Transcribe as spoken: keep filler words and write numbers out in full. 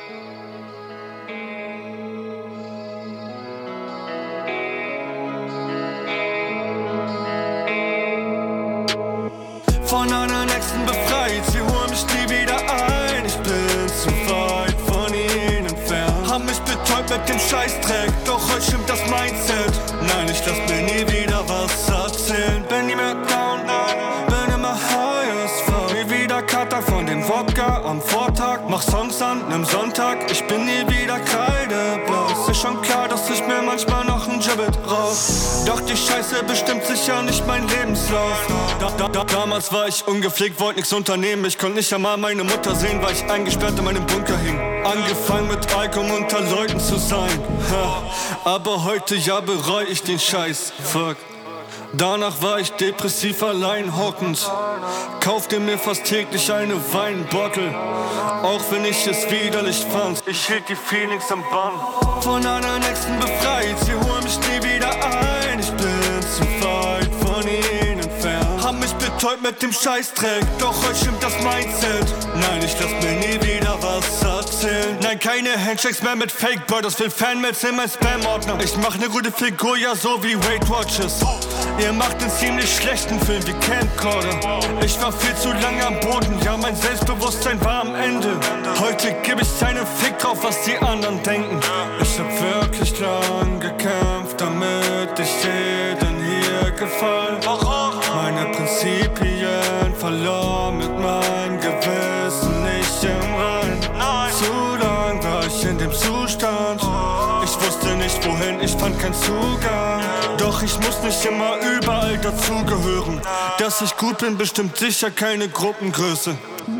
Von einer nächsten befreit, sie holen mich nie wieder ein. Ich bin zu weit von ihnen entfernt. Haben mich betäubt mit dem Scheißdreck, doch heute stimmt das Mindset. Nein, ich lass mir nie wieder was erzählen. Bin nie mehr down, bin immer high as fuck. Nie wieder Kater von dem Wodka am Vortag. Mach Songs an nem Sonntag, ich bin nie wieder kreideblass. Ist schon klar, dass ich mir manchmal noch ein Gibbet rauch. Doch die Scheiße bestimmt sicher nicht mein Lebenslauf. Da, da, da, damals war ich ungepflegt, wollte nix unternehmen. Ich konnte nicht einmal meine Mutter sehen, weil ich eingesperrt in meinem Bunker hing. Angefangen mit Alkohol unter Leuten zu sein, ha. Aber heute ja bereu ich den Scheiß, fuck. Danach war ich depressiv allein hockend. Kaufte mir fast täglich eine Weinbottle, auch wenn ich es widerlich fand. Ich hielt die Feelings am Bann. Von einer nächsten befreit, sie holen mich nie wieder ein. Ich bin zu weit von ihnen entfernt. Haben mich betäubt mit dem Scheißdreck, doch heute stimmt das Mindset. Nein, ich lass mir nie wieder was erzählen. Nein, keine Handshakes mehr mit Fake Brothers, will Fanmails in mein Spam-Ordner. Ich mach ne gute Figur, ja so wie Weight Watchers. Ihr macht einen ziemlich schlechten Film wie Camcorder. Ich war viel zu lange am Boden, ja mein Selbstbewusstsein war am Ende. Heute geb ich einen Fick drauf, was die anderen denken. Ich hab wirklich lang gekämpft, damit ich jedem hier gefall. Meine Prinzipien verlor mit meinem Gewissen nicht im Rein. Zu lang war ich in dem Zustand, ich wusste nicht wohin, ich fand keinen Zugang. Doch ich muss nicht immer überall dazugehören. Dass ich gut bin, bestimmt sicher keine Gruppengröße.